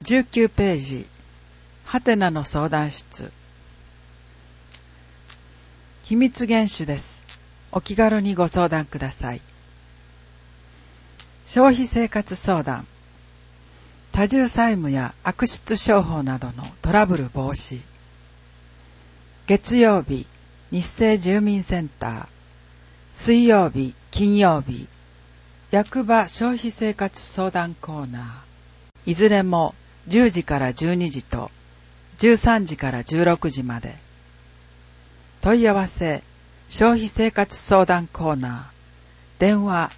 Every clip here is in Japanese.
19ページ、ハテナの相談室。秘密厳守です。お気軽にご相談ください。消費生活相談。多重債務や悪質商法などのトラブル防止。月曜日、日生住民センター。水曜日、金曜日、役場消費生活相談コーナー。いずれも10時から12時と13時から16時まで。問い合わせ、消費生活相談コーナー。電話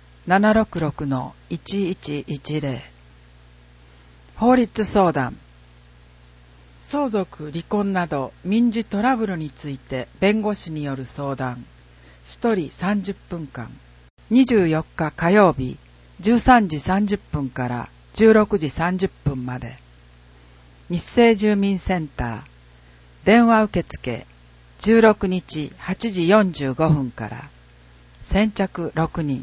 766-1110。法律相談。相続、離婚など民事トラブルについて弁護士による相談。1人30分間。24日火曜日13時30分から16時30分まで。日生住民センター。電話受付。16日8時45分から。先着6人。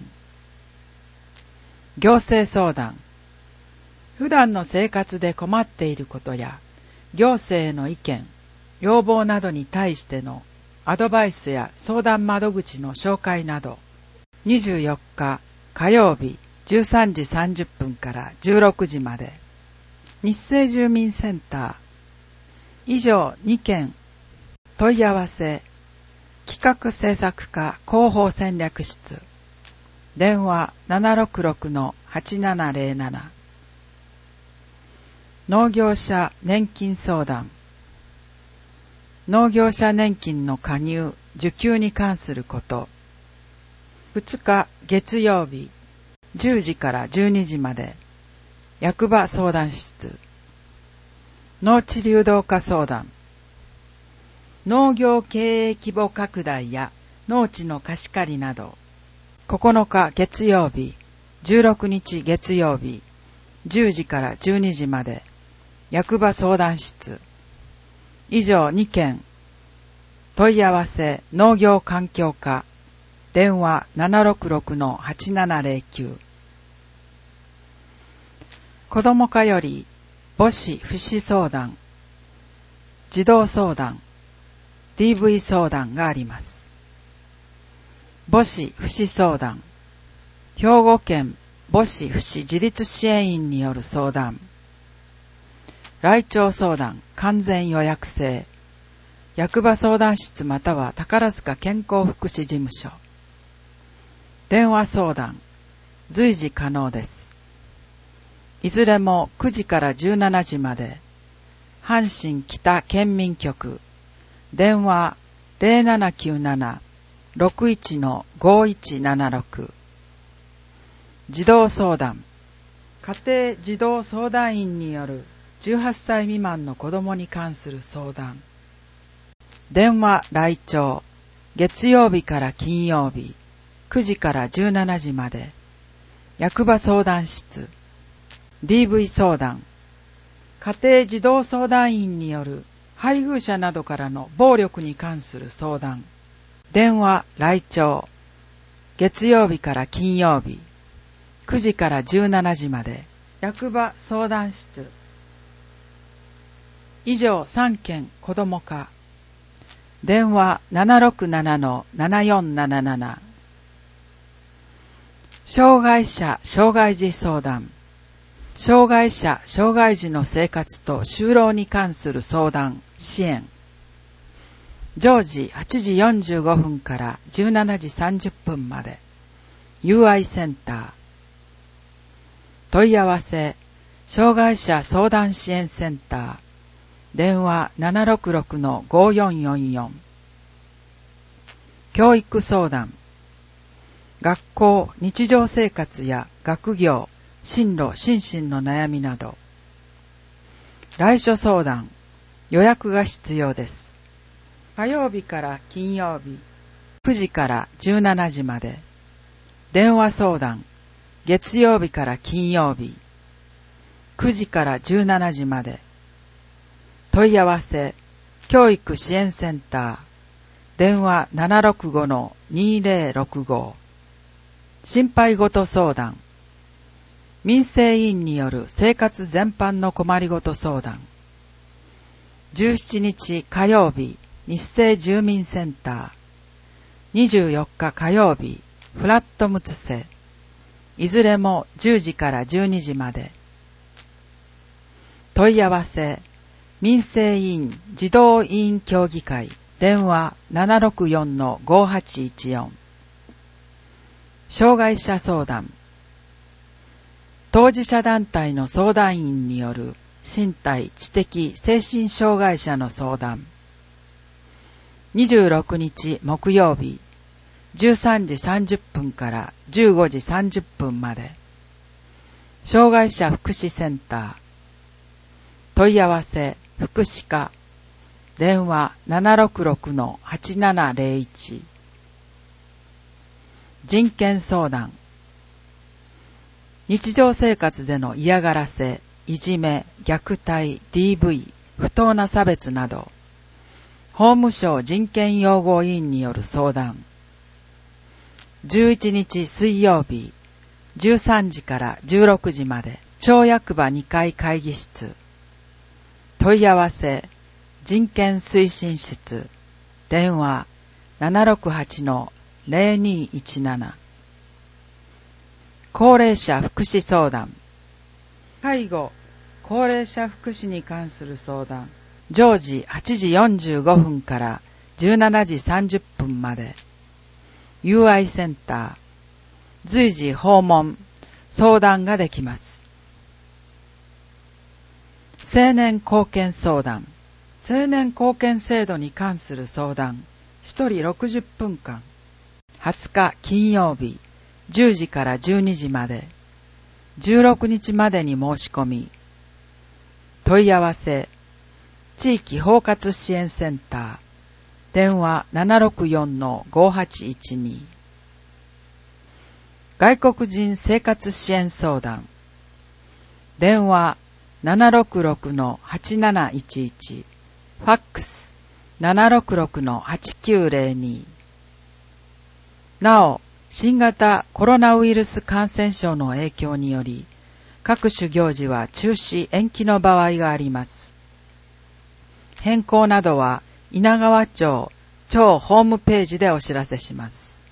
行政相談。普段の生活で困っていることや、行政への意見、要望などに対してのアドバイスや相談窓口の紹介など。24日火曜日13時30分から16時まで。日生住民センター。以上2件。問い合わせ。企画制作課広報戦略室。電話 766-8707。農業者年金相談。農業者年金の加入・受給に関すること。2日月曜日10時から12時まで。役場相談室。農地流動化相談。農業経営規模拡大や農地の貸し借りなど。9日月曜日16日月曜日10時から12時まで。役場相談室。以上2件。問い合わせ農業環境課。電話 766-8709。子ども課より母子不死相談、児童相談、DV 相談があります。母子不死相談。兵庫県母子不死自立支援員による相談。来庁相談完全予約制。役場相談室または宝塚健康福祉事務所。電話相談。随時可能です。いずれも9時から17時まで。阪神北県民局。電話 0797-61-5176。児童相談。家庭児童相談員による18歳未満の子どもに関する相談。電話来庁。月曜日から金曜日。9時から17時まで。役場相談室。DV 相談。家庭児童相談員による配偶者などからの暴力に関する相談。電話来庁。月曜日から金曜日。9時から17時まで。役場相談室。以上3件子ども課。電話 767-7477。障害者・障害児相談。障害者・障害児の生活と就労に関する相談・支援。常時8時45分から17時30分まで。UI センター。問い合わせ、障害者相談支援センター。電話 766-5444。教育相談。学校、日常生活や学業、進路、心身の悩みなど。来所相談。予約が必要です。火曜日から金曜日、9時から17時まで。電話相談。月曜日から金曜日、9時から17時まで。問い合わせ、教育支援センター。電話 765-2065。心配事相談。 民生委員による生活全般の困りごと相談。17日火曜日、日生住民センター。24日火曜日、フラットムツセ。いずれも10時から12時まで。問い合わせ、民生委員児童委員協議会、電話 764-5814。障害者相談。当事者団体の相談員による身体・知的・精神障害者の相談。26日木曜日、13時30分から15時30分まで。障害者福祉センター。問い合わせ、福祉課。電話 766-8701。人権相談。日常生活での嫌がらせ、いじめ、虐待、DV、不当な差別など、法務省人権擁護委員による相談。11日水曜日、13時から16時まで、町役場2階会議室。問い合わせ、人権推進室。電話 768-0217。高齢者福祉相談。介護、高齢者福祉に関する相談。常時8時45分から17時30分まで。UI センター。随時訪問、相談ができます。青年貢献相談。青年貢献制度に関する相談。1人60分間。20日金曜日。10時から12時まで。16日までに申し込み。問い合わせ。地域包括支援センター。電話 764-5812。外国人生活支援相談。電話 766-8711。ファックス 766-8902。なお、新型コロナウイルス感染症の影響により、各種行事は中止・延期の場合があります。変更などは稲川町ホームページでお知らせします。